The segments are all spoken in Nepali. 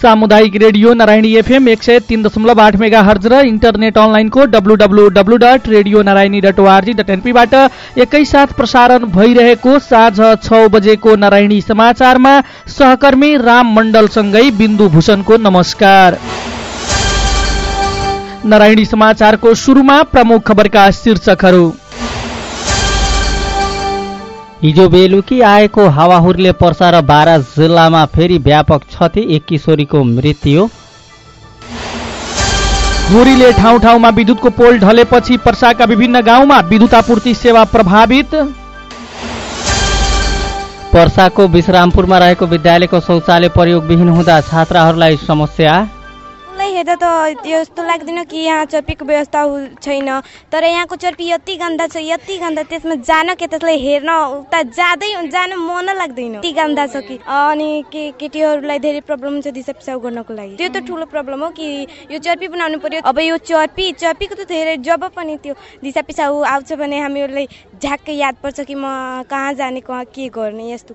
सामुदायिक रेडियो नारायणी एफएम 103.8 मेगाहर्ज र इन्टरनेट अनलाइनको www.radionaraini.org.np बाट एकैसाथ प्रसारण भइरहेको साँझ 6 बजेको नारायणी समाचारमा सहकर्मी राम मण्डलसँगै बिन्दु भूषणको नमस्कार। नारायणी समाचारको सुरुमा प्रमुख खबरका शीर्षकहरू। हिजो बेलुकी आएको हावाहुरीले पर्सा र बारा जिल्लामा फेरि व्यापक क्षति, एक किशोरीको मृत्यु। हुरीले ठाउँ ठाउँमा विद्युतको पोल ढलेपछि पर्साका विभिन्न गाउँमा विद्युत आपूर्ति सेवा प्रभावित। पर्साको विश्रामपुरमा रहेको विद्यालयको शौचालय प्रयोगविहीन हुँदा छात्राहरूलाई समस्या। हेर्दा त यस्तो लाग्दैन कि यहाँ चर्पीको व्यवस्था छैन, तर यहाँको चर्पी यति गन्दा छ, यति गन्दा, त्यसमा जान के त्यसलाई हेर्न उता जान मन लाग्दैन, यति गन्दा छ कि। अनि केटीहरूलाई धेरै प्रब्लम हुन्छ दिसा पिसाब गर्नको लागि। त्यो त ठुलो प्रब्लम हो कि यो चर्पी बनाउनु पर्यो। अब यो चर्पीको त धेरै जब पनि त्यो दिसा पिसाब आउँछ भने हामीहरूलाई झ्याक्कै याद पर्छ कि म कहाँ जाने, कहाँ के गर्ने यस्तो।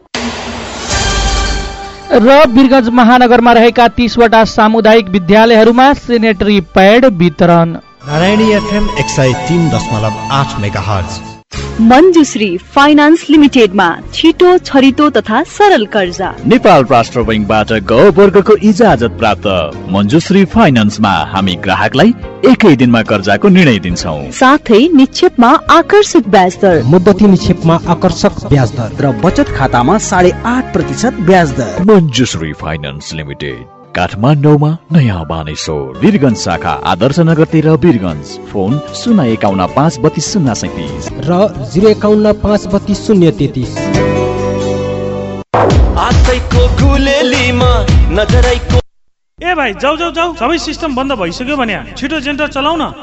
र वीरगञ्ज महानगरमा रहेका 30 वटा सामुदायिक विद्यालयहरूमा सेनेटरी प्याड वितरण। Narayani FM 103.8 megahertz. Manjushree finance लिमिटेडमा छिटो, छरितो तथा सरल कर्जा। नेपाल राष्ट्र बैंकबाट ग वर्गको इजाजत प्राप्त मञ्जुश्री फाइनान्समा हामी ग्राहकलाई एकै दिनमा कर्जाको निर्णय दिन्छौँ। साथै निक्षेपमा आकर्षक ब्याज दर, मुद्दती निक्षेपमा आकर्षक ब्याज दर र बचत खातामा 8.5% ब्याज दर। मञ्जुश्री फाइनान्स लिमिटेड, काठमाडौँमा नयाँ बानेश्वर, वीरगञ्ज शाखा आदर्श नगर 13 वीरगञ्ज। फोन 051 532 037 र 051 532 033। आजैको गुलेलीमा नजरैको। ए भाइ जाऊ सबै सिस्टम बन्द भइसक्यो भने छिटो जेनरेटर चलाउ न।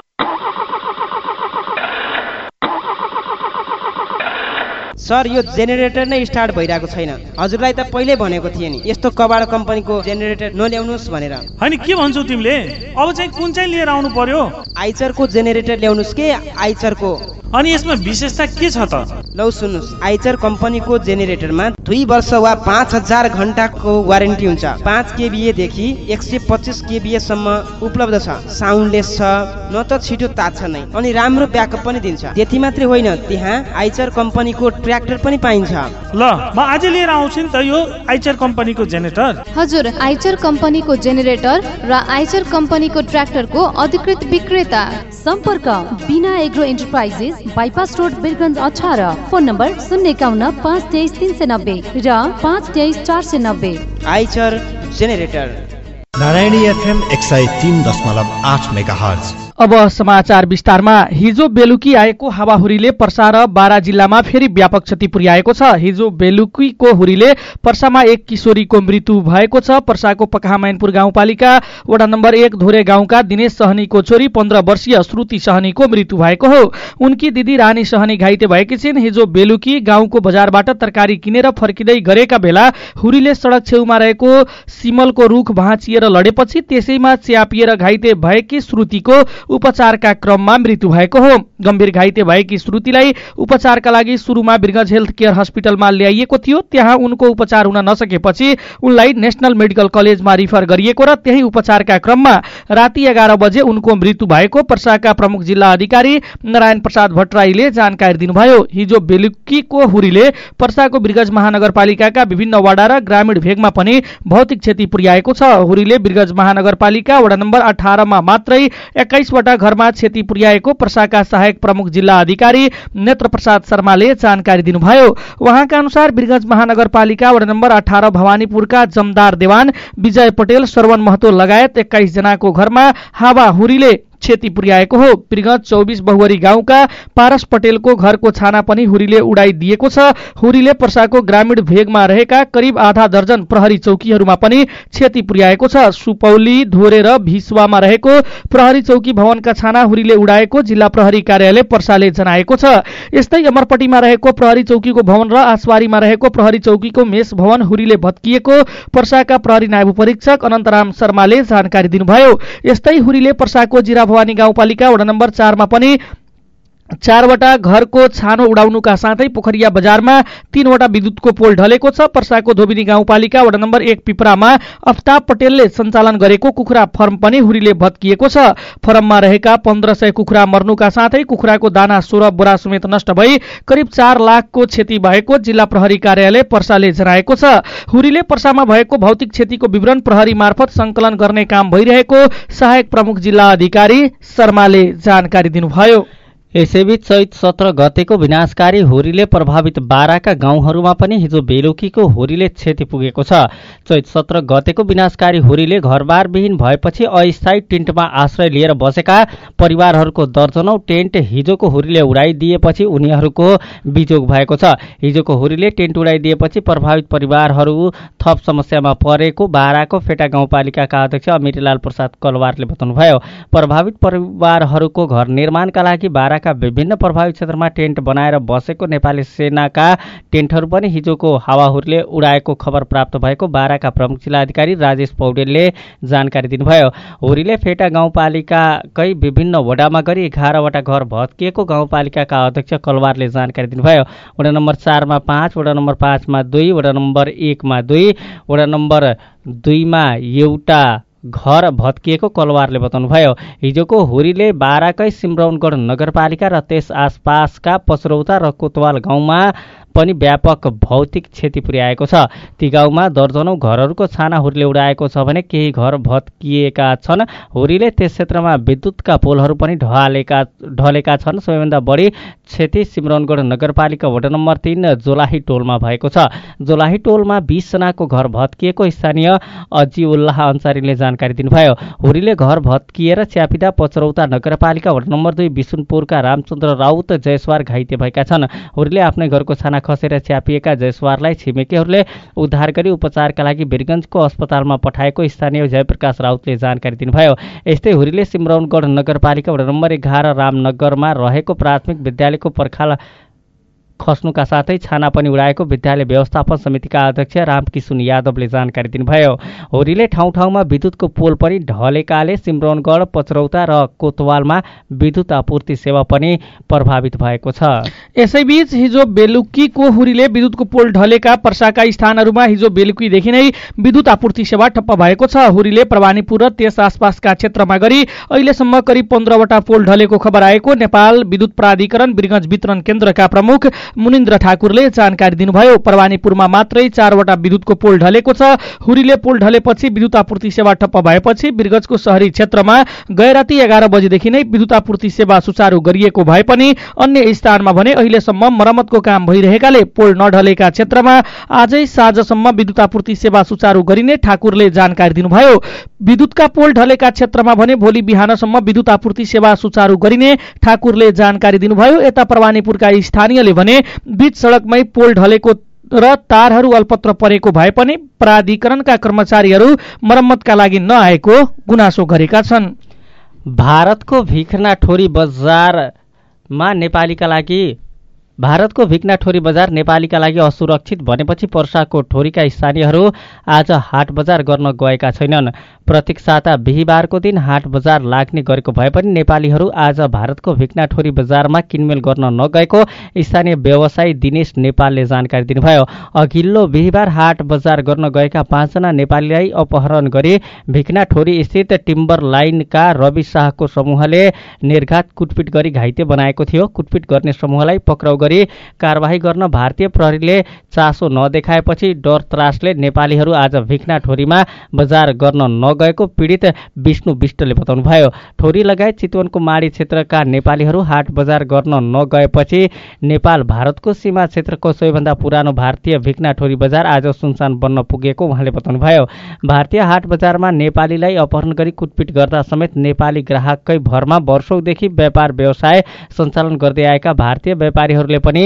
सर, यो जेनेरेटर नै स्टार्ट भइरहेको छैन। हजुरलाई त पहिले भनेको थिएँ नि यस्तो कबाड कम्पनीको जेनेरेटर नल्याउनुस् भनेर। हैन के भन्छौ तिमीले? अब चाहिँ कुन चाहिँ लिएर आउनु पर्यो? आइचरको जेनेरेटर ल्याउनुस् के आइचरको। अनि यसमा विशेषता के छ त? लौ सुन्नुस्, आइचर कम्पनीको जेनेरेटरमा 2 वर्ष वा 5000 घण्टाको वारेन्टी हुन्छ। 5 केभीए देखि 125 केभीए सम्म उपलब्ध छ। साउन्डलेस छ, न त छिटो तात्छ नै, अनि राम्रो ब्याकअप पनि दिन्छ। त्यति मात्रै होइन, त्यहाँ आइचर कम्पनीको ट्र्याक्टर पनि पाइन्छ। ल म आज लिएर आउँछु नि त यो आइचर कम्पनीको जेनेरेटर। हजुर, आइचर कम्पनीको जेनेरेटर र आइचर कम्पनीको ट्र्याक्टरको अधिकृत विक्रेता। सम्पर्क बिना agro enterprises, bypass road, Birgunj 18। Phone number 051 523 390 र 523 490। Eicher generator. Narayani FM 103.8 megahertz. अब समाचार विस्तारमा। हिजो बेलुकी आएको हावाहुरीले पर्सा र बारा जिल्लामा फेरि व्यापक क्षति पुर्याएको छ। हिजो बेलुकीको हुरीले पर्सामा एक किशोरीको मृत्यु भएको छ। पर्साको पकहामैनपुर गाउँपालिका वडा नम्बर 1 धोरे गाउँका दिनेश सहनीको छोरी 15 वर्षीय श्रुति सहनीको मृत्यु भएको हो। उनकी दिदी रानी सहनी घाइते भएकी छिन्। हिजो बेलुकी गाउँको बजारबाट तरकारी किनेर फर्किँदै गरेका बेला हुरीले सडक छेउमा रहेको सिमलको रुख भाँचिएर लडेपछि त्यसैमा च्यापिएर घाइते भएकी श्रुतिको उपचारका क्रममा मृत्यु भएको हो। गम्भीर घाइते भएकी श्रुतिलाई उपचारका लागि सुरुमा वीरगञ्ज हेल्थ केयर हस्पिटलमा ल्याइएको थियो। त्यहाँ उनको उपचार हुन नसकेपछि उनलाई नेशनल मेडिकल कलेजमा रिफर गरिएको र त्यही उपचारका क्रममा राति 11 बजे उनको मृत्यु भएको पर्साका प्रमुख जिल्ला अधिकारी नारायण प्रसाद भट्टराईले जानकारी दिनुभयो। हिजो बेलुकीको हुरीले पर्साको वीरगञ्ज महानगरपालिकाका विभिन्न वडा र ग्रामीण भेगमा पनि भौतिक क्षति पुर्याएको छ। हुरीले वीरगञ्ज महानगरपालिका वडा नम्बर 18 मा मात्रै 21 वटा घरमा क्षति पुर्याएको पर्साका सहायक प्रमुख जिल्ला अधिकारी नेत्र प्रसाद शर्माले जानकारी दिनुभयो। उहाँका अनुसार वीरगञ्ज महानगरपालिका वडा नम्बर 18 भवानीपुरका जमदार देवान, विजय पटेल, श्रवण महतो लगायत 21 जनाको घरमा हावाहुरीले क्षति पुर्याएको हो। वीरगञ्ज 24 बहुवरी गाउँका पारस पटेलको घरको छाना पनि हुरीले उडाइदिएको छ। हुरीले पर्साको ग्रामीण भेगमा रहेका करिब आधा दर्जन प्रहरी चौकीहरूमा पनि क्षति पुर्याएको छ। सुपौली, धोरे र भिसवामा रहेको प्रहरी चौकी भवनका छाना हुरीले उडाएको जिल्ला प्रहरी कार्यालय पर्साले जनाएको छ। यस्तै अमरपट्टीमा रहेको प्रहरी चौकीको भवन र आसवारीमा रहेको प्रहरी चौकीको मेष भवन हुरीले भत्किएको पर्साका प्रहरी नायब परीक्षक अनन्तराम शर्माले जानकारी दिनुभयो। यस्तै हुरीले पर्साको जिरा भवानी गाउँपालिका वडा नम्बर 4 मा पनि 4वटा घरको छानो उडाउनुका साथै पोखरिया बजारमा 3वटा विद्युतको पोल ढलेको छ। पर्साको धोबिनी गाउँपालिका वडा नम्बर 1 पिपरामा अफ्ताब पटेलले सञ्चालन गरेको कुखुरा फर्म पनि हुरीले भत्किएको छ। फर्ममा रहेका 1500 कुखुरा मर्नुका साथै कुखुराको दाना 16 बोरा समेत नष्ट भई करिब 4 लाखको क्षति भएको जिल्ला प्रहरी कार्यालय पर्साले जनाएको छ। हुरीले पर्सामा भएको भौतिक क्षतिको विवरण प्रहरी मार्फत संकलन गर्ने काम भइरहेको सहायक प्रमुख जिल्ला अधिकारी शर्माले जानकारी दिनुभयो। यसैबीच चैत 17 गतेको विनाशकारी हुरीले प्रभावित बाराका गाउँहरूमा पनि हिजो बेलुकीको हुरीले क्षति पुगेको छ। चैत 17 गतेको विनाशकारी हुरीले घरबारविहीन भएपछि अस्थायी टेन्टमा आश्रय लिएर बसेका परिवारहरूको दर्जनौं टेन्ट हिजोको हुरीले उडाइदिएपछि उनीहरूको बिजोग भएको छ। हिजोको हुरीले टेन्ट उडाइदिएपछि प्रभावित परिवारहरू थप समस्यामा परेको बाराको फेटा गाउँपालिकाका अध्यक्ष अमिरलाल प्रसाद कलवारले बताउनुभयो। प्रभावित परिवारहरूको घर निर्माणका लागि बारा विभिन्न प्रभावित क्षेत्रमा टेन्ट बनाएर बसेको नेपाली सेनाका टेन्टहरू पनि हिजोको हावाहुरीले उडाएको खबर प्राप्त भएको बाराका प्रमुख जिल्ला अधिकारी राजेश पौडेलले जानकारी दिनुभयो। हुरीले फेटा गाउँपालिकाकै विभिन्न वडामा गरी 11वटा घर भत्किएको गाउँपालिकाका अध्यक्ष कलवारले जानकारी दिनुभयो। वडा नम्बर 4 मा 5, वडा नम्बर 5 मा 2, वडा नम्बर 1 मा 2, वडा नम्बर 2 मा एउटा घर भत्किएको कलवारले बताउनुभयो। हिजोको हुरीले बाराकै सिमरौनगढ नगरपालिका र त्यस आसपासका पचरौता र कोतवाल गाउँमा पनि व्यापक भौतिक क्षति पुर्याएको छ। ती गाउँमा दर्जनौं घरहरूको छाना हुरीले उडाएको छ भने केही घर भत्किएका छन्। हुरीले त्यस क्षेत्रमा विद्युतका पोलहरू पनि ढलेका छन्। सबैभन्दा बढी क्षति सिमरौनगढ नगरपालिका वडा नम्बर 3 जोलाही टोलमा भएको छ। जोलाही टोलमा 20 जनाको घर भत्किएको स्थानीय अजिउल्लाह अन्सारीले जानकारी दिनुभयो। हुरीले घर भत्किएर च्यापिदा पचरौता नगरपालिका वडा नम्बर 2 बिसुनपुरका रामचन्द्र राउत जयसवार घाइते भएका छन्। हुरीले आफ्नै घरको छाना खसेर च्यापिएका जयसवारलाई छिमेकीहरूले उद्धार गरी उपचारका लागि वीरगञ्जको अस्पतालमा पठाएको स्थानीय जयप्रकाश राउतले जानकारी दिनुभयो। यस्तै हुरीले सिमरौनगढ नगरपालिका वडा नम्बर 11 रामनगरमा रहेको प्राथमिक विद्यालयको पर्खाल खस्नुका साथै छाना पनि उडाएको विद्यालय व्यवस्थापन समितिका अध्यक्ष रामकिशुन यादवले जानकारी दिनुभयो। हुरीले ठाउँ ठाउँमा विद्युतको पोल पनि ढलेकाले सिमरौनगढ पचरौता र कोतवालमा विद्युत आपूर्ति सेवा पनि प्रभावित भएको छ। यसैबीच हिजो बेलुकीको हुरीले विद्युतको पोल ढलेका पर्साका स्थानहरूमा हिजो बेलुकीदेखि नै विद्युत आपूर्ति सेवा ठप्प भएको छ। हुरीले प्रवानीपुर र त्यस आसपासका क्षेत्रमा गरी अहिलेसम्म करिब 15वटा पोल ढलेको खबर आएको नेपाल विद्युत प्राधिकरण वीरगञ्ज वितरण केन्द्रका प्रमुख मुनिन्द्र ठाकुरले जानकारी दिनुभयो। प्रवानीपुरमा मात्रै 4वटा विद्युतको पोल ढलेको छ। हुरीले पोल ढलेपछि विद्युत आपूर्ति सेवा ठप्प भएपछि वीरगञ्जको शहरी क्षेत्रमा गैराती 11 बजेदेखि नै विद्युत आपूर्ति सेवा सुचारू गरिएको भए पनि अन्य स्थानमा भने अहिलेसम्म मरम्मतको काम भइरहेकाले पोल नढलेका क्षेत्रमा आजै साँझसम्म विद्युत आपूर्ति सेवा सुचारू गरिने ठाकुरले जानकारी दिनुभयो। विद्युतका पोल ढलेका क्षेत्रमा भने भोलि बिहानसम्म विद्युत आपूर्ति सेवा सुचारू गरिने ठाकुरले जानकारी दिनुभयो। यता प्रवानीपुरका स्थानीयले भने बीच सडकमै पोल ढलेको र तारहरू अल्पत्र परेको भए पनि प्राधिकरणका कर्मचारीहरू मरम्मतका लागि नआएको गुनासो गरेका छन्। भारतको भिखनाठोरी बजार नेपालीका लागि असुरक्षित भनेपछि पर्साको ठोरीका स्थानीयहरू आज हाट बजार गर्न गएका छैनन्। प्रत्येक साता बिहीबारको दिन हाट बजार लाग्ने गरेको भए पनि नेपालीहरू आज भारतको भिखनाठोरी बजारमा किनमेल गर्न नगएको स्थानीय व्यवसायी दिनेश नेपालले जानकारी दिनुभयो। अघिल्लो बिहीबार हाट बजार गर्न गएका 5 जना नेपालीलाई अपहरण गरी भिखनाठोरी स्थित टिम्बर लाइनका रवि शाहको समूहले निर्घात कुटपिट गरी घाइते बनाएको थियो। कुटपिट गर्ने समूहलाई पक्राउ गरी कारबाही गर्न भारतीय प्रहरीले चासो नदेखाएपछि डर त्रासले नेपालीहरू आज भिखनाठोरीमा बजार गर्न नगएको पीडित विष्णु विष्टले बताउनुभयो। ठोरी लगायत चितवनको माडी क्षेत्रका नेपालीहरू हाट बजार गर्न नगएपछि नेपाल भारतको सीमा क्षेत्रको सबैभन्दा पुरानो भारतीय भिखनाठोरी बजार आज सुनसान बन्न पुगेको उहाँले बताउनुभयो। भारतीय हाट बजारमा नेपालीलाई अपहरण गरी कुटपिट गर्दा समेत नेपाली ग्राहककै भरमा वर्षौंदेखि व्यापार व्यवसाय सञ्चालन गर्दै आएका भारतीय व्यापारीहरूले पनि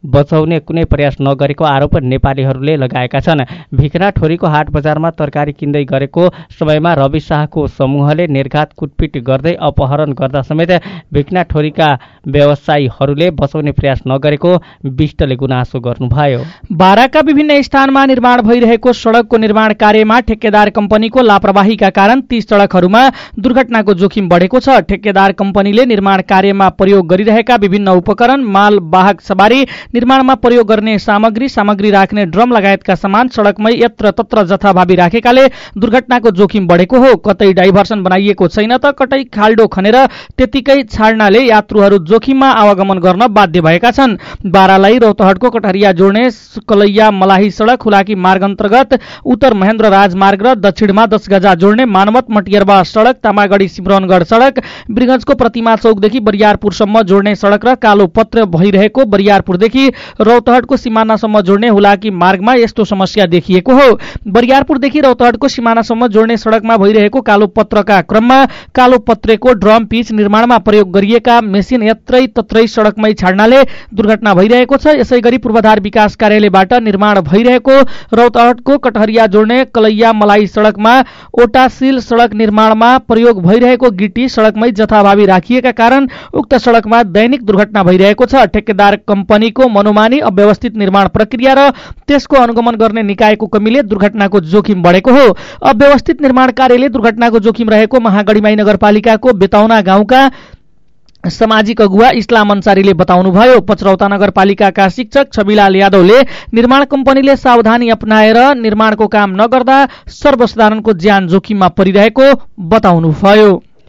बचाउने कुनै प्रयास नगरेको आरोप नेपालीहरूले लगाएका छन्। भिखनाठोरीको हाट बजारमा तरकारी किन्दै गरेको समयमा रवि शाहको समूहले निर्घात कुटपिट गर्दै अपहरण गर्दा समेत भिखनाठोरीका व्यवसायीहरूले बचाउने प्रयास नगरेको विष्टले गुनासो गर्नुभयो। बाराका विभिन्न स्थानमा निर्माण भइरहेको सडकको निर्माण कार्यमा ठेकेदार कम्पनीको लापरवाहीका कारण ती सडकहरूमा दुर्घटनाको जोखिम बढेको छ। ठेकेदार कम्पनीले निर्माण कार्यमा प्रयोग गरिरहेका विभिन्न उपकरण, मालवाहक सवारी, निर्माणमा प्रयोग गर्ने सामग्री राख्ने ड्रम लगायतका सामान सडकमै यत्र तत्र जथाभावी राखेकाले दुर्घटनाको जोखिम बढेको हो। कतै डाइभर्सन बनाइएको छैन त कतै खाल्डो खनेर त्यतिकै छाड्नाले यात्रुहरू जोखिममा आवागमन गर्न बाध्य भएका छन्। बारालाई रौतहटको कटहरिया जोड्ने कलैया मलाही सडक, हुलाकी मार्ग अन्तर्गत उत्तर महेन्द्र राजमार्ग र दक्षिणमा 10 गजा जोड्ने मानवत मटियरबा सडक, तामागढी सिमरनगढ सडक, बिरगंजको प्रतिमा चौकदेखि बरियारपुरसम्म जोड्ने सडक र कालो पत्र भइरहेको बरियारपुरदेखि रौतहटको सिमानासम्म जोड्ने हुलाकी मार्गमा यस्तो समस्या देखिएको हो। बरियारपुरदेखि रौतहटको सिमानासम्म जोड्ने सडकमा भइरहेको कालो पत्रका क्रममा कालो पत्रेको ड्रम पिच निर्माणमा प्रयोग गरिएका मेसिन यत्रै तत्रै सडकमै छाड्नाले दुर्घटना भइरहेको छ। यसैगरी पूर्वाधार विकास कार्यालयबाट निर्माण भइरहेको रौतहटको कटहरिया जोड्ने कलैया मलाई सडकमा ओटासिल सडक निर्माणमा प्रयोग भइरहेको गिटी सडकमै जथाभावी राखिएका कारण उक्त सडकमा दैनिक दुर्घटना भइरहेको छ। ठेकेदार कम्पनीको मनोमानी, अव्यवस्थित निर्माण प्रक्रिया र त्यसको अनुगमन गर्ने निकायको कमीले दुर्घटनाको जोखिम बढेको हो। अव्यवस्थित निर्माण कार्यले दुर्घटनाको जोखिम रहेको महागढीमाई नगरपालिकाको बेतौना गाउँका सामाजिक अगुवा इस्लाम अन्सारीले बताउनुभयो। पचरौता नगरपालिकाका शिक्षक छविलाल यादवले निर्माण कम्पनीले सावधानी अपनाएर निर्माणको काम नगर्दा सर्वसाधारणको ज्यान जोखिममा परिरहेको बताउनुभयो।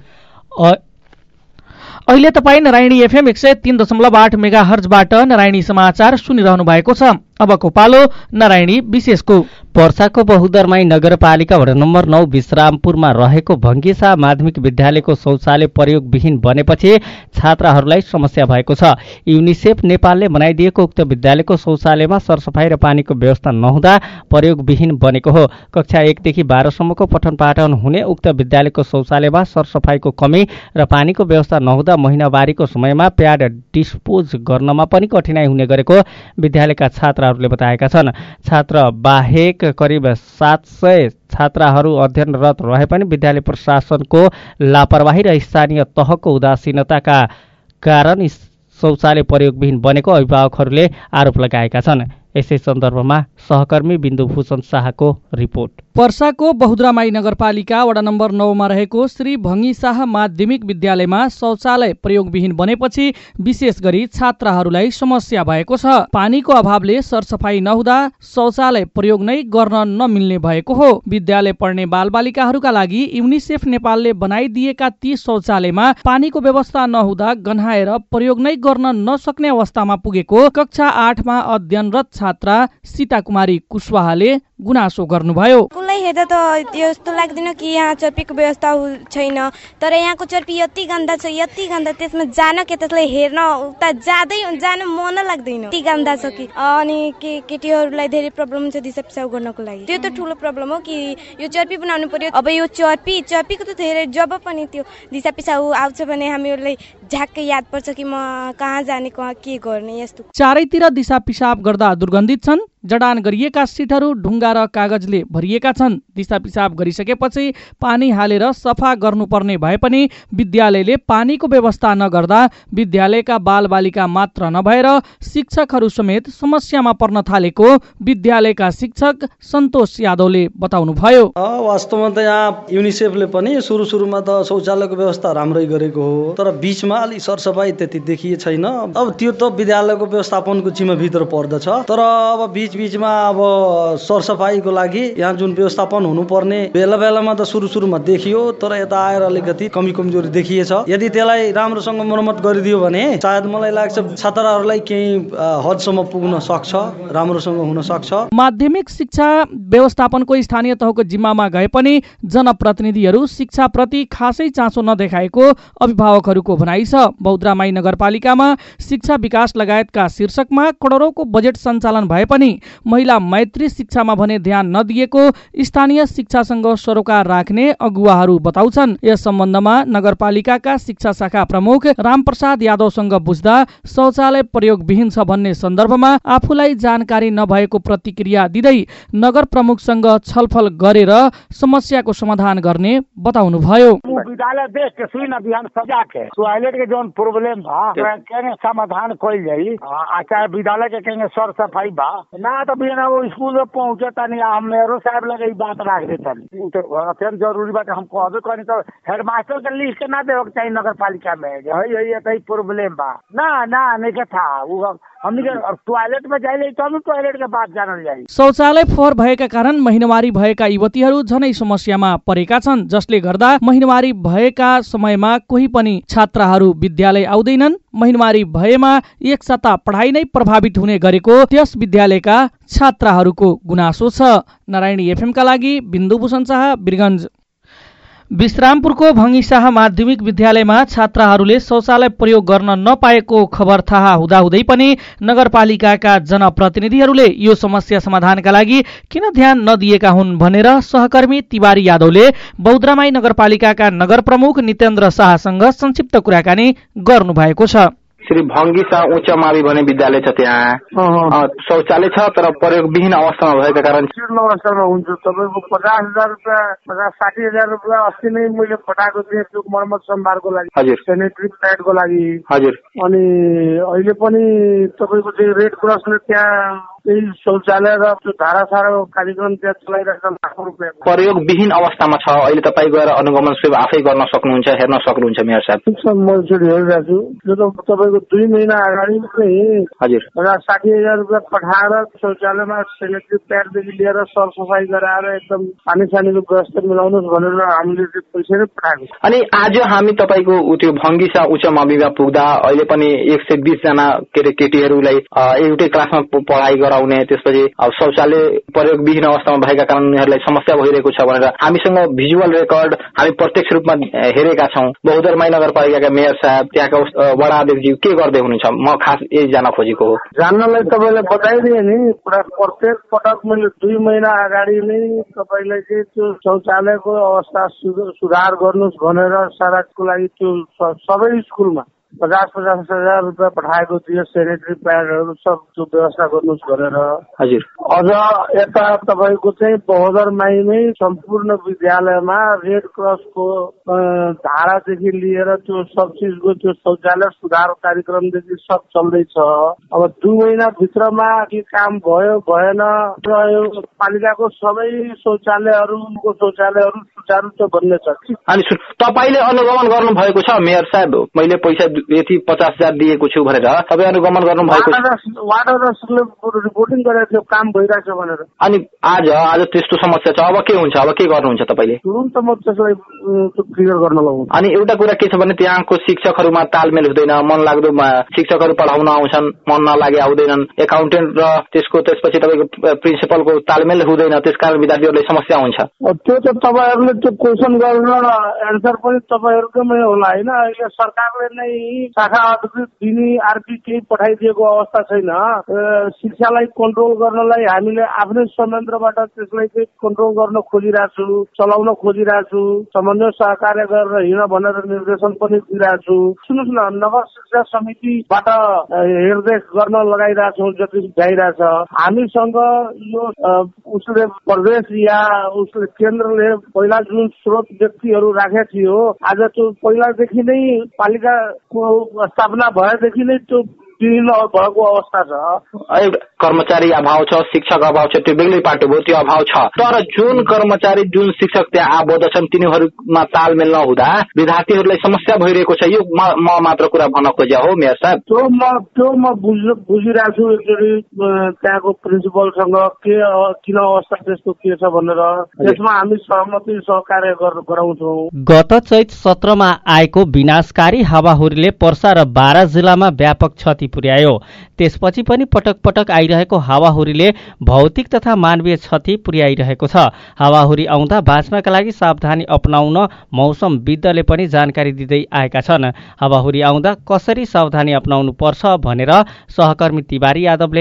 अहिले तपाईँ नारायणी एफएम 103.8 मेगाहर्जबाट नारायणी समाचार सुनिरहनु भएको छ। अबको पालो नारायणी विशेषको। पर्साको बहुदरमाई नगरपालिका वडा नम्बर 9 विश्रामपुरमा रहेको भङ्गीसा माध्यमिक विद्यालयको शौचालय प्रयोगविहीन बनेपछि छात्राहरूलाई समस्या भएको छ। युनिसेफ नेपालले बनाइदिएको उक्त विद्यालयको शौचालयमा सरसफाई र पानीको व्यवस्था नहुँदा प्रयोगविहीन बनेको हो। कक्षा 1 देखि 12 सम्मको पठन पाठन हुने उक्त विद्यालयको शौचालयमा सरसफाईको कमी र पानीको व्यवस्था नहुँदा महिनावारीको समयमा प्याड डिस्पोज गर्नमा पनि कठिनाई हुने गरेको विद्यालयका छात्राहरूले बताएका छन्। छात्र बाहेक करिब 700 छात्राहरू अध्ययनरत रहे पनि विद्यालय प्रशासनको लापरवाही र स्थानीय तहको उदासीनताका कारण शौचालय प्रयोगविहीन बनेको अभिभावकहरूले आरोप लगाएका छन्। यसै सन्दर्भमा सहकर्मी बिन्दुभूषण शाहको रिपोर्ट। पर्साको बहुद्रामाई नगरपालिका वडा नम्बर 9 मा रहेको श्री भङ्गी शाह माध्यमिक विद्यालयमा शौचालय प्रयोगविहीन बनेपछि विशेष गरी छात्राहरूलाई समस्या भएको छ। पानीको अभावले सरसफाई नहुँदा शौचालय प्रयोग नै गर्न नमिल्ने भएको हो। विद्यालय पढ्ने बालबालिकाहरूका लागि युनिसेफ नेपालले बनाइदिएका ती शौचालयमा पानीको व्यवस्था नहुँदा गन्हाएर प्रयोग नै गर्न नसक्ने अवस्थामा पुगेको कक्षा 8 मा अध्ययनरत छात्रा सीता कुमारी कुशवाहाले गुनासो गर्नुभयो। कुलै हेर्दा त यस्तो लाग्दैन कि यहाँ चर्पीको व्यवस्था छैन, तर यहाँको चर्पी यति गन्दा छ, यति गन्दा, त्यसमा जान के त्यसलाई हेर्न उता जान मन लाग्दैन, यति गन्दा छ कि। अनि केटीहरूलाई धेरै प्रब्लम हुन्छ दिशा पिसाब गर्नको लागि। त्यो त ठुलो प्रब्लम हो कि यो चर्पी बनाउनु पर्यो। अब यो चर्पीको त धेरै जब पनि त्यो दिशा पिसाब आउँछ भने हामीहरूलाई झ्याक्कै याद पर्छ कि म कहाँ जाने, कहाँ के गर्ने। यस्तो चारैतिर दिशा पिसाब गर्दा दुर्गन्धित छन्। जडान गरिएका सिटहरू ढुङ्गा र कागजले भरिएका छन्। दिशा पिसाब गरिसकेपछि पानी हालेर सफा गर्नुपर्ने भए पनि विद्यालयले पानीको व्यवस्था नगर्दा विद्यालयका बालबालिका मात्र नभएर शिक्षकहरू समेत समस्यामा पर्न थालेको विद्यालयका शिक्षक सन्तोष यादवले बताउनुभयो। वास्तवमा त यहाँ युनिसेफले पनि सुरुमा त शौचालयको व्यवस्था राम्रै गरेको हो, तर बीचमा अलि सरसफाई त्यति देखिए छैन। अब त्यो त विद्यालयको व्यवस्थापनको जिम्मेभित्र पर्दछ, तर अब बीचमा अब सरसफाईको लागि यहाँ जुन व्यवस्थापन हुनुपर्ने बेलामा त सुरुमा देखियो, तर यता आएर अलिकति कमजोरी देखिएछ। यदि त्यसलाई राम्रोसँग मर्मत गरिदियो भने सायद मलाई लाग्छ छात्राहरूलाई केही हदसम्म पुग्न सक्छ, राम्रोसँग हुन सक्छ। माध्यमिक शिक्षा व्यवस्थापनको स्थानीय तहको जिम्मामा गए पनि जनप्रतिनिधिहरू शिक्षाप्रति खासै चासो नदेखाएको अभिभावकहरूको भनाइ छ। बहुद्रामाई नगरपालिकामा शिक्षा विकास लगायतका शीर्षकमा करोडौँको बजेट सञ्चालन भए पनि महिला मैत्री शिक्षामा भने ध्यान नदिएको स्थानीय शिक्षासँग सरोकार राख्ने अगुवाहरू बताउँछन्। यस सम्बन्धमा नगरपालिकाका शिक्षा शाखा प्रमुख रामप्रसाद यादवसँग बुझ्दा शौचालय प्रयोगविहीन छ भन्ने सन्दर्भमा आफूलाई जानकारी नभएको प्रतिक्रिया दिँदै नगर प्रमुखसँग छलफल गरेर समस्याको समाधान गर्ने बताउनुभयो। विद्यालय देख के सुई न बिहान सजा के टॉयलेट के जोन प्रॉब्लम बा केने समाधान कइल जाई। चाहे विद्यालय के कहेंगे सर सफाई बा ना तो बिना वो स्कूल में पहुंचे तनी हम मेयर साहब लगे बात रख देते अत्यंत जरूरी बात हम कहबे कनी तो हेडमास्टर के लिस्ट ना देवे चाहिए नगर पालिका में यही प्रॉब्लम बा ना नहीं के था वो हमनी के टॉयलेट में जाइले तब टॉयलेट के बात जानल जाई। शौचालय फोहोर भएका कारण महिनावारी भएका युवतीहरू झनै समस्यामा परेका छन्, जसले गर्दा महिनावारी भएका समयमा कोही पनि छात्राहरू विद्यालय आउँदैनन्। महिनावारी भएमा एक साता पढाइ नै प्रभावित हुने गरेको त्यस विद्यालयका छात्राहरूको गुनासो छ। नारायणी एफएम का लागि बिन्दुभूषण शाह, वीरगञ्ज। विश्रामपुरको भङ्गीशाह माध्यमिक विद्यालयमा छात्राहरूले शौचालय प्रयोग गर्न नपाएको खबर थाहा हुँदाहुँदै पनि नगरपालिकाका जनप्रतिनिधिहरूले यो समस्या समाधानका लागि किन ध्यान नदिएका हुन् भनेर सहकर्मी तिवारी यादवले बौद्धरामाई नगरपालिकाका नगर प्रमुख नितेन्द्र शाहसँग संक्षिप्त कुराकानी गर्नुभएको छ। श्री भङ्गीशाह उच्च मावि भन्ने विद्यालय छ, त्यहाँ शौचालय छ तर प्रयोगविहीन अवस्थामा भएका कारण जीर्ण अवस्थामा हुन्छ। तपाईँको 50,000 रुपियाँ 50-60,000 रुपियाँ अस्ति नै मैले पठाएको थिएँ त्यो मर्मत सम्भारको लागि, हजुर, सेनेटरी प्याडको लागि, हजुर। अनि अहिले पनि तपाईँको चाहिँ रेड क्रसले त्यहाँ त्यही शौचालय र त्यो धारासारो कार्यक्रम त्यहाँ चलाइरहेको लाखौँ रुपियाँ प्रयोगविहीन अवस्थामा छ। अहिले तपाईँ गएर अनुगमन सेवा आफै गर्न सक्नुहुन्छ, हेर्न सक्नुहुन्छ मेयर साहब। ठिक छ, म एकचोटि हेरिरहेको छु। यो त तपाईँको 2 महिना अगाडि चाहिँ, हजुर, 60,000 रुपियाँ पठाएर शौचालयमा सेनेटरी प्याडदेखि लिएर सरसफाई गराएर एकदम पानीसानीको व्यवस्था मिलाउनुहोस् भनेर हामीले त्यो पैसा नै पठाएको। अनि आज हामी तपाईँको त्यो भङ्गीशाह उच्च माविमा पुग्दा अहिले पनि 120 जना केटीहरूलाई एउटै क्लासमा पढाइ गराउने, त्यसपछि शौचालय प्रयोगविहीन अवस्थामा भएका कारण उनीहरूलाई समस्या भइरहेको छ भनेर हामीसँग भिजुअल रेकर्ड हामी प्रत्यक्ष रूपमा हेरेका छौँ। बौद्धरामाई नगरपालिकाका मेयर साहब, त्यहाँका वडा अध्यक्षज्यू के गर्दै हुनुहुन्छ? म खास यही जान्न खोजेको हो। जान्नलाई तपाईँले बताइदिए नि, प्रत्येक पटक मैले 2 महिना अगाडि नै तपाईँलाई चाहिँ त्यो शौचालयको अवस्था सुधार गर्नुहोस् भनेर साराको लागि त्यो सबै स्कुलमा 50,000 रुपियाँ पठाएको थियो। सेनेटरी प्याडहरू सब त्यो व्यवस्था गर्नुहोस् भनेर। हजुर। अझ यता तपाईँको चाहिँ बौद्धरामाईमै सम्पूर्ण विद्यालयमा रेड क्रसको धारादेखि लिएर त्यो सब चिजको त्यो शौचालय सुधार कार्यक्रमदेखि सब चल्दैछ। अब 2 महिना भित्रमा के काम भयो भएन र यो पालिकाको सबै शौचालयहरूको शौचालयहरू सुचारू छ भन्ने छ। अनि तपाईँले अनुगमन गर्नु भएको छ मेयर साहब? मैले पैसा यति 50,000 दिएको छु भनेर तपाईँ अनुगमन गर्नु भएको छ? वार्ड अध्यक्षले रिपोर्टिङ गरेको थियो काम भइरहेछ भनेर। अनि आज त्यस्तो समस्या छ, अब के हुन्छ? अब के गर्नुहुन्छ तपाईँले? तुरुन्त म त्यसलाई क्लियर गर्न लगाउँछु। अनि एउटा कुरा के छ भने त्यहाँको शिक्षकहरूमा तालमेल हुँदैन, मन लाग्दो शिक्षकहरू पढाउन आउँछन्, मन नलागे आउँदैनन्। एकाउन्टेन्ट र त्यसपछि तपाईँको प्रिन्सिपलको तालमेल हुँदैन, त्यसकारण विद्यार्थीहरूलाई समस्या हुन्छ। त्यो त तपाईँहरूले त्यो क्वेसन गरेर एन्सर पनि तपाईँहरूकै होला होइन। अहिले सरकारले नै शाखा अधिकृत दिने आरपी केही पठाइदिएको अवस्था छैन। शिक्षालाई कन्ट्रोल गर्नलाई हामीले आफ्नै संयन्त्रबाट त्यसलाई चाहिँ कन्ट्रोल गर्न खोजिरहेको छु, चलाउन खोजिरहेको छु, समन्वय सहकार्य गरेर हिँड भनेर निर्देशन पनि दिइरहेको छु। सुन्नुहोस् न, नगर शिक्षा समितिबाट हेरदेख गर्न लगाइरहेको छौँ जति भइरहेछ। हामीसँग यो उसले प्रदेश या उसले केन्द्रले पहिला जुन स्रोत व्यक्तिहरू राखेको थियो, आज त्यो पहिलादेखि नै पालिकाको स्थापना भएदेखि नै त्यो विभिन्न भएको अवस्था छ। कर्मचारी अभाव छ, शिक्षक अभाव छ, त्यो बेग्लै पाटो भयो, त्यो अभाव छ। तर जुन कर्मचारी जुन शिक्षक त्यहाँ आबद्ध छन् तिनीहरूमा तालमेल नहुँदा विद्यार्थीहरूलाई समस्या भइरहेको छ। यो म मात्र कुरा भन्न खोजे हो मेयर साहब। त्यो म बुझिरहेको छु एकचोटि त्यहाँको प्रिन्सिपलसँग किन अवस्था त्यस्तो के छ भनेर त्यसमा हामी सहमति सहकार्य गराउँछौँ। गत चैत 17मा आएको विनाशकारी हावाहुरीले पर्सा र बारा जिल्लामा व्यापक क्षति पुर्यायो। त्यसपछि पनि पटक पटक आइरहेको हावाहुरीले भौतिक तथा मानवीय क्षति पुर्याइरहेको छ। हावाहुरी आउँदा बाँच्नका लागि सावधानी अपनाउन मौसमविदले पनि जानकारी दिँदै आएका छन्। हावाहुरी आउँदा कसरी सावधानी अपनाउनु पर्छ भनेर सहकर्मी तिवारी यादवले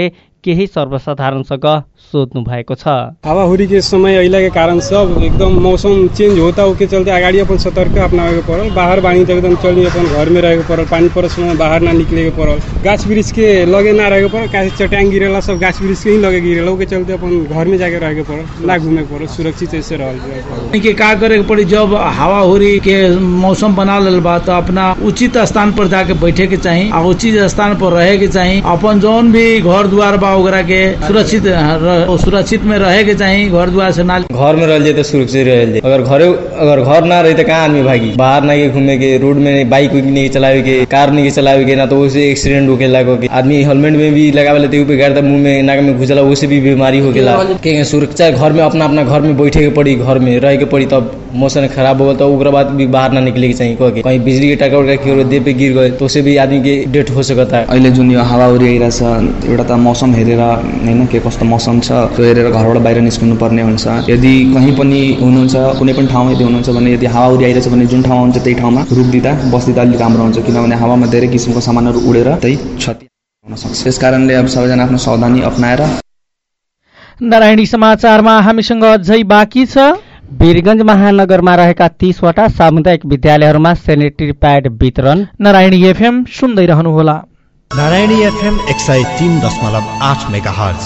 केही सर्वसाधारणसँग सोध्नु भएको छ। हावाहुरी के समय अहिला के कारण सब एकदम मौसम चेंज होता हो के चलते अगाडि अपन सतर्क अपनावे के परल, बाहर बानी त एकदम चलनी अपन घर में रहे के परल, पानी परस में बाहर ना निकले के परल, गाछ वृक्ष के लगे ना रहे के परल, काहे चट्टान गिरेला सब गाछ वृक्ष के ही लगे गिरेला के चलते अपन घर में जाके रहे के परल, ना घूमे के परल, सुरक्षित ऐसे रहल के का करे के पड़ी। जब हावाहुरी के मौसम बना लेल बा तो अपना उचित स्थान पर जाके बैठे के चाहिए और उचित स्थान पर रहे के चाहिए। अपन जौन भी घर द्वार बा ओकरा के सुरक्षित में रहे के चाहिए। घर द्वार से ना घर में रह जाए तो सुरक्षित रह जाए। अगर घर ना रहे तो कहाँ आदमी भागी, बाहर नहीं घूमे के, रोड में बाइक नहीं चलावे के, कार नहीं चलावे के, ना तो उससे एक्सीडेंट होके लागो के। आदमी हेलमेट में भी लगावे लेते पे गाड़ी मुंह में नाक में घुसला उससे भी बीमारी होकेला। सुरक्षा घर में अपना घर में बैठे के पड़ी, घर में रहे के पड़ी। तब मौसम खराब हो तो ओकरा बाद भी बाहर ना निकले के चाहिए। कहीं बिजली के टाका उठा देह पे गिर गए तो उससे भी आदमी के डेथ हो सकता है। अहिले जुन यो हावाहुरी आइरहेछ एउटा त मौसम हेरेर हैन के कस्तो मौसम छ त्यो हेरेर घरबाट बाहिर निस्किनु पर्ने हुन्छ। यदि कहीँ पनि हुनुहुन्छ, कुनै पनि ठाउँमा यदि हुनुहुन्छ भने यदि हावाहुरी आइरहेछ भने जुन ठाउँमा हुन्छ त्यही ठाउँमा रुकिदिँदा बस्दिँदा अलिक राम्रो हुन्छ, किनभने हावामा धेरै किसिमको सामानहरू उडेर त्यही क्षति हुन सक्छ। त्यसकारणले अब सबैजना आफ्नो सावधानी अपनाएर। नारायणी समाचारमा हामीसँग अझै बाँकी छ। वीरगञ्ज महानगरमा रहेका 30 वटा सामुदायिक विद्यालयहरूमा सेनेटरी प्याड वितरण। नारायणी एफएम सुन्दै रहनुहोला। Narayani FM 103.8 megahertz.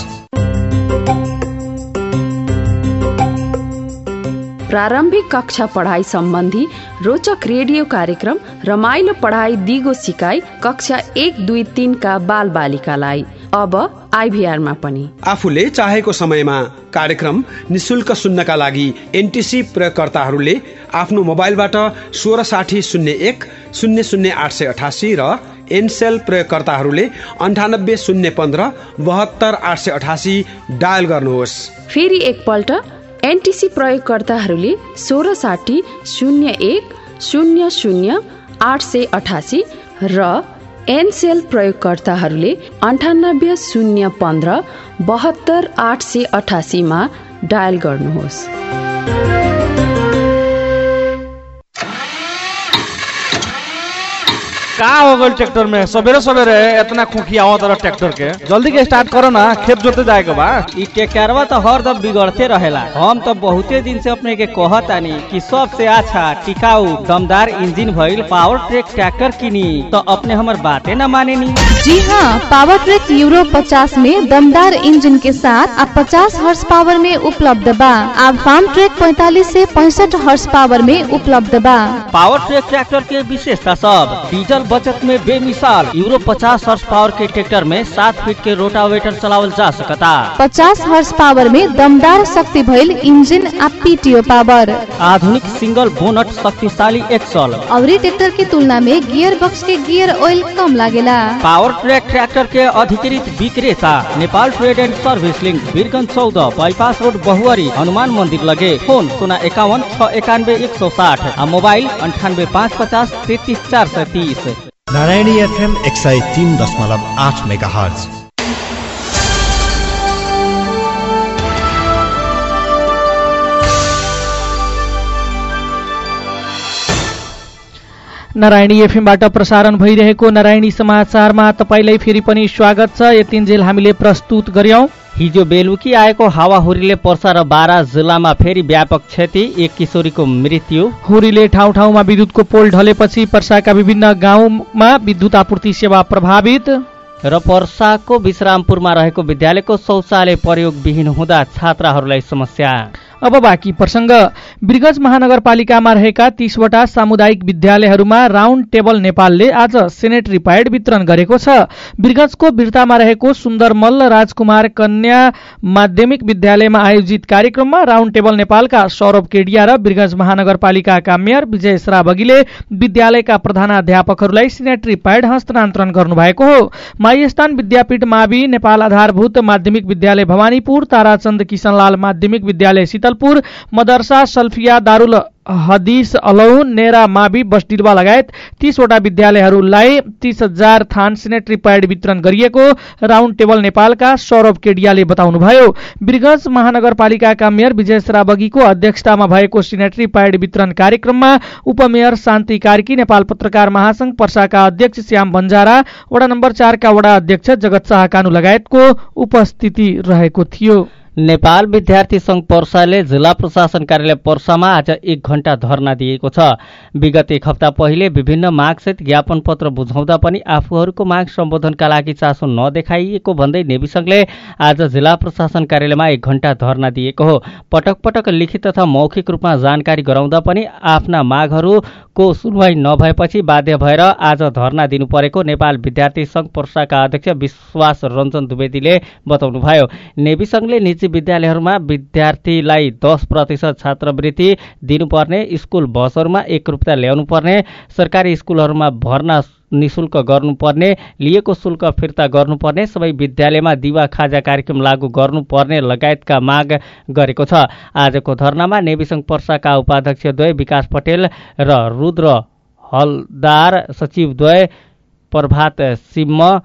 प्रारम्भिक कक्षा पढाइ सम्बन्धी रोचक रेडियो कार्यक्रम, रमाइलो पढाइ दिगो सिकाइ कक्षा 1, 2, 3 का बाल बालिकालाई अब आइभीआरमा पनि। आफूले चाहेको समयमा कार्यक्रम निशुल्क सुन्नका लागि एनटिसी प्रयोगकर्ताहरूले आफ्नो मोबाइलबाट 1660 01 00888 र एनसेल प्रयोगकर्ताहरूले 98 015 72 888 डायल गर्नुहोस्। फेरि एकपल्ट एनटिसी प्रयोगकर्ताहरूले 1660 01 00 888 र एनसेल प्रयोगकर्ताहरूले 98 015 72 888 मा डायल गर्नुहोस्। का हो गल ट्रैक्टर में सवेरे सवेरे इतना खुखी आवत रहा ट्रैक्टर के, जल्दी के स्टार्ट करो ना, खेत जोते जाएगा बा। ई ट्रैक्टरवा तो हरदम बिगड़ते रहेला। हम तो बहुते दिन से अपने के कहतानी कि सबसे अच्छा टिकाऊ दमदार इंजन भइल पावर ट्रैक ट्रैक्टर किनी, तो अपने हमर बातें न माने नी। जी हाँ, पावर ट्रैक यूरो 50 में दमदार इंजन के साथ अब 50 हॉर्स पावर में उपलब्ध बा। अब फार्म ट्रैक 45 से 65 हॉर्स पावर में उपलब्ध बा। पावर ट्रैक ट्रैक्टर के विशेषता सब डीजल बचत में बेमिसाल। यूरो 50 हॉर्स पावर के ट्रैक्टर में 7 फीट के रोटावेटर चलावल जा सकता। 50 हॉर्स पावर में दमदार शक्ति भइल इंजन आ पीटीओ पावर। आधुनिक सिंगल बोनट शक्तिशाली एक्सल। अवरी ट्रैक्टर की तुलना में गियर बॉक्स के गियर ऑयल कम लागेला। पावर ट्रैक ट्रैक्टर के अधिकृत विक्रेता Nepal trade and service link, Birgunj 14 bypass road Bahuwari, Hanuman मंदिर लगे। फोन 051 691 160 और mobile 98 550 33 430। Narayani FM 103.8 megahertz. Narayani एफएमबाट प्रसारण भइरहेको नारायणी समाचारमा तपाईलाई फेरि पनि स्वागत छ। यतिन्जेल हामीले प्रस्तुत गर्यौं। हिजो बेलुकी आएको हावाहुरीले पर्सा र बारा जिल्लामा फेरि व्यापक क्षति, एक किशोरीको मृत्यु। हुरीले ठाउँ ठाउँमा विद्युतको पोल ढलेपछि पर्साका विभिन्न गाउँमा विद्युत आपूर्ति सेवा प्रभावित। र पर्साको विश्रामपुरमा रहेको विद्यालयको शौचालय प्रयोगविहीन हुँदा छात्राहरूलाई समस्या। अब बाँकी प्रसङ्ग। वीरगञ्ज महानगरपालिकामा रहेका 30 वटा सामुदायिक विद्यालयहरूमा राउन्ड टेबल नेपालले आज सेनेटरी प्याड वितरण गरेको छ। वीरगञ्जको बिर्तामा रहेको सुन्दर मल्ल राजकुमार कन्या माध्यमिक विद्यालयमा आयोजित कार्यक्रममा राउन्ड टेबल नेपालका सौरभ केडिया र वीरगञ्ज महानगरपालिकाका मेयर विजय श्रावगीले विद्यालयका प्रधानाध्यापकहरूलाई सेनेटरी प्याड हस्तान्तरण गर्नुभएको हो। माइस्थान विद्यापीठ मावि, नेपाल आधारभूत माध्यमिक विद्यालय भवानीपुर, ताराचन्द किशनलाल माध्यमिक विद्यालय शीतलपुर मदरसा सल्फिया दारुल हदिस अलौ नेरा मावि बसडिल्वा लगायत 30 वटा विद्यालयहरूलाई 30,000 थान सेनेटरी प्याड वितरण गरिएको राउन्ड टेबल नेपालका सौरभ केडियाले बताउनुभयो। वीरगञ्ज महानगरपालिकाका मेयर विजय श्रावगीको अध्यक्षतामा भएको सेनेटरी प्याड वितरण कार्यक्रममा उपमेयर शान्ति कार्की, नेपाल पत्रकार महासंघ पर्साका अध्यक्ष श्याम बन्जारा, वडा नम्बर 4 का वडा अध्यक्ष जगत शाह कानु लगायतको उपस्थिति रहेको थियो। नेपाल विद्यार्थी संघ पर्साले जिल्ला प्रशासन कार्यालय पर्सामा आज 1 घण्टा धरना दिएको छ। विगत 1 हप्ता पहिले विभिन्न मागसहित ज्ञापन पत्र बुझाउँदा पनि आफूहरूको माग सम्बोधनका लागि चासो नदेखाइएको भन्दै नेभी संघले आज जिल्ला प्रशासन कार्यालयमा 1 घण्टा धरना दिएको हो। पटक पटक लिखित तथा मौखिक रूपमा जानकारी गराउँदा पनि आफ्ना मागहरूको सुनवाई नभएपछि बाध्य भएर आज धरना दिनु परेको नेपाल विद्यार्थी संघ पर्साका अध्यक्ष विश्वास रञ्जन द्विवेदीले बताउनुभयो। नेभी संघले निजी विद्यालयहरूमा विद्यार्थीलाई 10% छात्रवृत्ति दिनुपर्ने, स्कुल बसहरूमा एकरूपता ल्याउनुपर्ने, सरकारी स्कुलहरूमा भर्ना निशुल्क गर्नुपर्ने, लिएको शुल्क फिर्ता गर्नुपर्ने, सबै विद्यालयमा दिवा खाजा कार्यक्रम लागू गर्नुपर्ने लगायतका माग गरेको छ। आजको धरनामा नेभी संघ पर्साका उपाध्यक्षद्वय विकास पटेल र रुद्र हलदार, सचिवद्वय प्रभात सिंह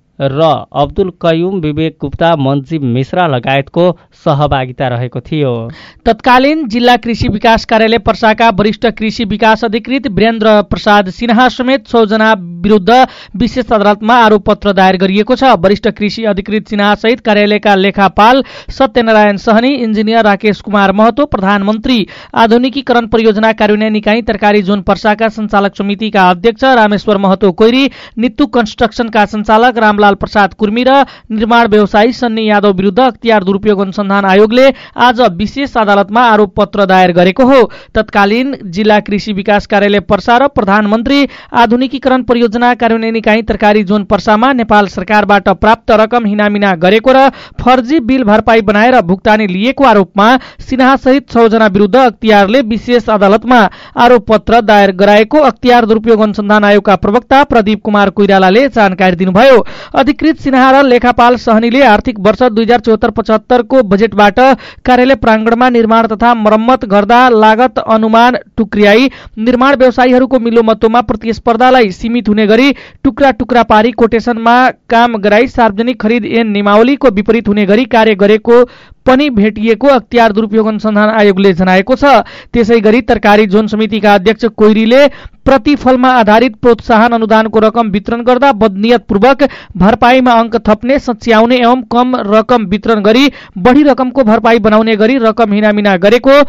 र अब्दुल कयुम, विवेक गुप्ता, मन्जीव मिश्रा लगायतको सहभागिता रहेको थियो। तत्कालीन जिल्ला कृषि विकास कार्यालय पर्साका वरिष्ठ कृषि विकास अधिकृत वीरेन्द्र प्रसाद सिन्हा समेत 6 जना विरुद्ध विशेष अदालतमा आरोप पत्र दायर गरिएको छ। वरिष्ठ कृषि अधिकृत सिन्हा सहित कार्यालयका लेखापाल सत्यनारायण सहनी, इन्जिनियर राकेश कुमार महतो, प्रधानमन्त्री आधुनिकीकरण परियोजना कार्यान्वयन इकाइ तरकारी जोन पर्साका सञ्चालक समितिका अध्यक्ष रामेश्वर महतो कोइरी, नित्तु कन्स्ट्रक्सनका सञ्चालक रामलाल प्रसाद कुर्मी र निर्माण व्यवसायी सन्नी यादव विरुद्ध अख्तियार दुरुपयोग अनुसन्धान आयोगले आज विशेष अदालतमा आरोप पत्र दायर गरेको हो। तत्कालीन जिल्ला कृषि विकास कार्यालय पर्सा र प्रधानमन्त्री आधुनिकीकरण परियोजना कार्यान्वयन इकाइ तरकारी जोन पर्सामा नेपाल सरकारबाट प्राप्त रकम हिनामिना गरेको र फर्जी बिल भरपाई बनाएर भुक्तानी लिएको आरोपमा सिन्हा सहित 6 जना विरुद्ध अख्तियारले विशेष अदालतमा आरोप पत्र दायर गराएको अख्तियार दुरुपयोग अनुसन्धान आयोगका प्रवक्ता प्रदीप कुमार कोइरालाले जानकारी दिनुभयो। अधिकृत सिन्हा र लेखापाल सहनीले आर्थिक वर्ष 2074-75 को बजेटबाट कार्यालय प्राङ्गणमा निर्माण तथा मरम्मत गर्दा लागत अनुमान टुक्र्याई निर्माण व्यवसायीहरूको मिलोमतोमा प्रतिस्पर्धालाई सीमित हुने गरी टुक्रा टुक्रा पारी कोटेसनमा काम गराई सार्वजनिक खरिद ऐन नियमावलीको विपरीत हुने गरी कार्य गरेको पनि भेटिएको अख्तियार दुरुपयोग अनुसन्धान आयोगले जनाएको छ। त्यसैगरी तरकारी जोन समितिका अध्यक्ष कोइरीले प्रतिफलमा आधारित प्रोत्साहन अनुदानको रकम वितरण गर्दा बदनियतपूर्वक भरपाईमा अङ्क थप्ने, सच्याउने एवं कम रकम वितरण गरी बढी रकमको भरपाई बनाउने गरी रकम हिनामिना गरेको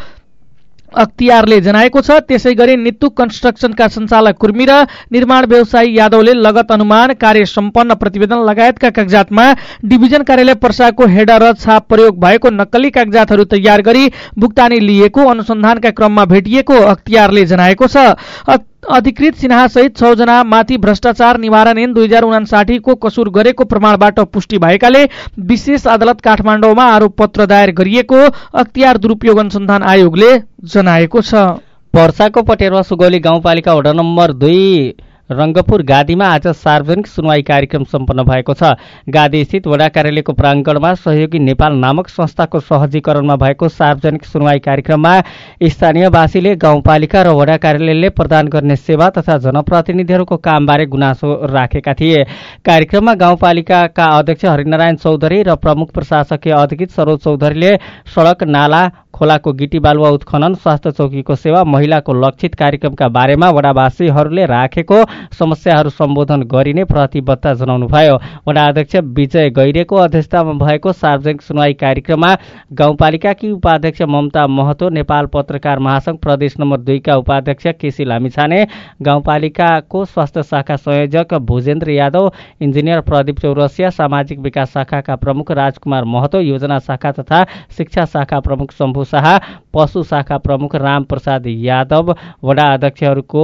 अख्तियारले जनाएको छ। त्यसैगरी नित्तु कन्स्ट्रक्सनका सञ्चालक कुर्मी र निर्माण व्यवसायी यादवले लगत अनुमान, कार्य सम्पन्न प्रतिवेदन लगायतका कागजातमा डिभिजन कार्यालय पर्साको हेडर र छाप प्रयोग भएको नक्कली कागजातहरू तयार गरी भुक्तानी लिएको अनुसन्धानका क्रममा भेटिएको अख्तियारले जनाएको छ। अधिकृत सिन्हा सहित 6 जना माथि भ्रष्टाचार निवारण ऐन 2059 को कसूर गरेको प्रमाणबाट पुष्टि भएकाले विशेष अदालत काठमाडौँमा आरोप पत्र दायर गरिएको अख्तियार दुरुपयोग अनुसन्धान आयोगले जनाएको छ। पर्साको पटेरवा सुगौली गाउँपालिका वडा नम्बर 2 रंगपुर गादीमा आज सार्वजनिक सुनवाई कार्यक्रम सम्पन्न भएको छ। गादी स्थित वडा कार्यालयको प्राङ्गणमा सहयोगी नेपाल नामक संस्थाको सहजीकरणमा भएको सार्वजनिक सुनवाई कार्यक्रममा स्थानीयवासीले गाउँपालिका र वडा कार्यालयले प्रदान गर्ने सेवा तथा जनप्रतिनिधिहरूको कामबारे गुनासो राखेका थिए। कार्यक्रममा गाउँपालिकाका अध्यक्ष हरिनारायण चौधरी र प्रमुख प्रशासकीय अधिकृत सरोज चौधरीले सडक, नाला, खोलाको गिटी बालुवा उत्खनन, स्वास्थ्य चौकीको सेवा, महिलाको लक्षित कार्यक्रमका बारेमा वडावासीहरूले राखेको समस्याहरू सम्बोधन गरिने प्रतिबद्धता जनाउनुभयो। वडा अध्यक्ष विजय गैरेको अध्यक्षतामा भएको सार्वजनिक सुनवाई कार्यक्रममा गाउँपालिकाकी उपाध्यक्ष ममता महतो, नेपाल पत्रकार महासंघ प्रदेश नम्बर 2 का उपाध्यक्ष केसी लामिछाने, गाउँपालिकाको स्वास्थ्य शाखा संयोजक भुजेन्द्र यादव, इन्जिनियर प्रदीप चौरसिया, सामाजिक विकास शाखाका प्रमुख राजकुमार महतो, योजना शाखा तथा शिक्षा शाखा प्रमुख शम्भु शाह, पशु शाखा प्रमुख राम प्रसाद यादव, वडा अध्यक्षहरूको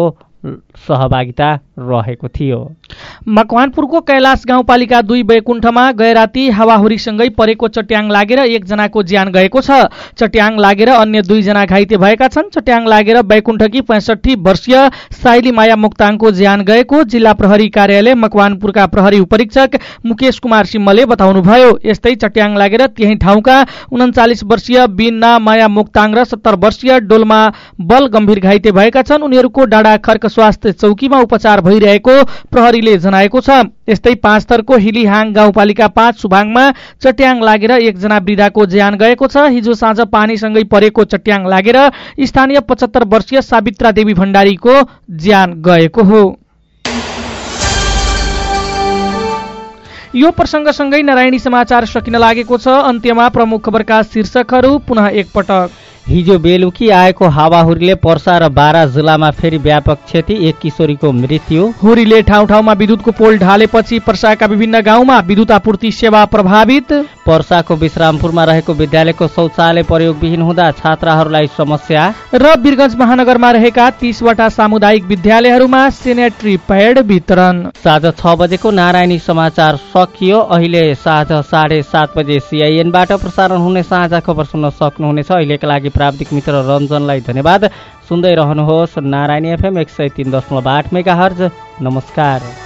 सहभागिता रहेको थियो। मकवानपुरको कैलाश गाउँपालिका 2 बैकुण्ठमा गएराती हावाहुरीसँगै परेको चट्याङ लागेर 1 जनाको ज्यान गएको छ। चट्याङ लागेर अन्य 2 जना घाइते भएका छन्। चट्याङ लागेर बैकुण्ठकी 65 वर्षीय साइली माया मुक्ताङको ज्यान गएको जिल्ला प्रहरी कार्यालय मकवानपुरका प्रहरी उपरीक्षक मुकेश कुमार सिम्मले बताउनुभयो। यस्तै चट्याङ लागेर त्यही ठाउँका 39 वर्षीय बिना माया मुक्ताङ र 70 वर्षीय डोल्मा बल गम्भीर घाइते भएका छन्। उनीहरूको डाँडा खर्क स्वास्थ्य चौकीमा उपचार भइरहेको प्रहरीले जनाएको छ। यस्तै 5 थरको हिलीहाङ गाउँपालिका 5 सुभाङमा चट्याङ लागेर 1 जना वृद्धाको ज्यान गएको छ। हिजो साँझ पानीसँगै परेको चट्याङ लागेर स्थानीय 75 वर्षीय सावित्रा देवी भण्डारीको ज्यान गएको हो। यो प्रसंगसँगै नारायणी समाचार सकिन लागेको छ। अन्त्यमा प्रमुख खबरका शीर्षकहरू पुनः एकपटक। हिजो बेलुकी आएको हावाहुरीले पर्सा र बारा जिल्लामा फेरि व्यापक क्षति, 1 किशोरीको मृत्यु। हुरीले ठाउँ ठाउँमा विद्युतको पोल ढालेपछि पर्साका विभिन्न गाउँमा विद्युत आपूर्ति सेवा प्रभावित। पर्साको विश्रामपुरमा रहेको विद्यालयको शौचालय प्रयोगविहीन हुँदा छात्राहरूलाई समस्या। र वीरगञ्ज महानगरमा रहेका 30 वटा सामुदायिक विद्यालयहरूमा सेनेटरी प्याड वितरण। साँझ 6 बजेको नारायणी समाचार सकियो। अहिले साँझ 7:30 बजे CIN-बाट प्रसारण हुने साझा खबर सुन्न सक्नुहुनेछ। अहिलेका लागि प्राविधिक मित्र रञ्जनलाई धन्यवाद। सुन्दै रहनुहोस् नारायणी FM 103.8 मेगाहर्ज। नमस्कार।